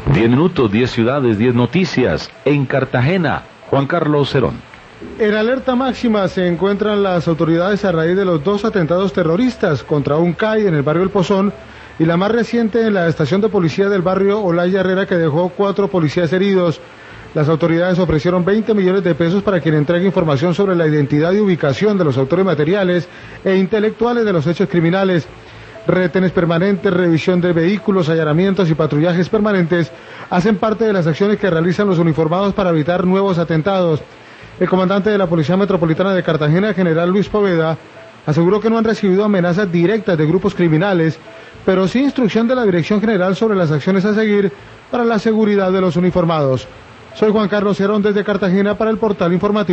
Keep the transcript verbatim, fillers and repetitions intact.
diez minutos, diez ciudades, diez noticias. En Cartagena, Juan Carlos Cerón. En alerta máxima se encuentran las autoridades a raíz de los dos atentados terroristas contra un C A I en el barrio El Pozón y la más reciente en la estación de policía del barrio Olaya Herrera, que dejó cuatro policías heridos. Las autoridades ofrecieron veinte millones de pesos para quien entregue información sobre la identidad y ubicación de los autores materiales e intelectuales de los hechos criminales. Retenes permanentes, revisión de vehículos, allanamientos y patrullajes permanentes hacen parte de las acciones que realizan los uniformados para evitar nuevos atentados. El comandante de la Policía Metropolitana de Cartagena, general Luis Poveda, aseguró que no han recibido amenazas directas de grupos criminales, pero sí instrucción de la Dirección General sobre las acciones a seguir para la seguridad de los uniformados. Soy Juan Carlos Cerón desde Cartagena para el Portal Informativo.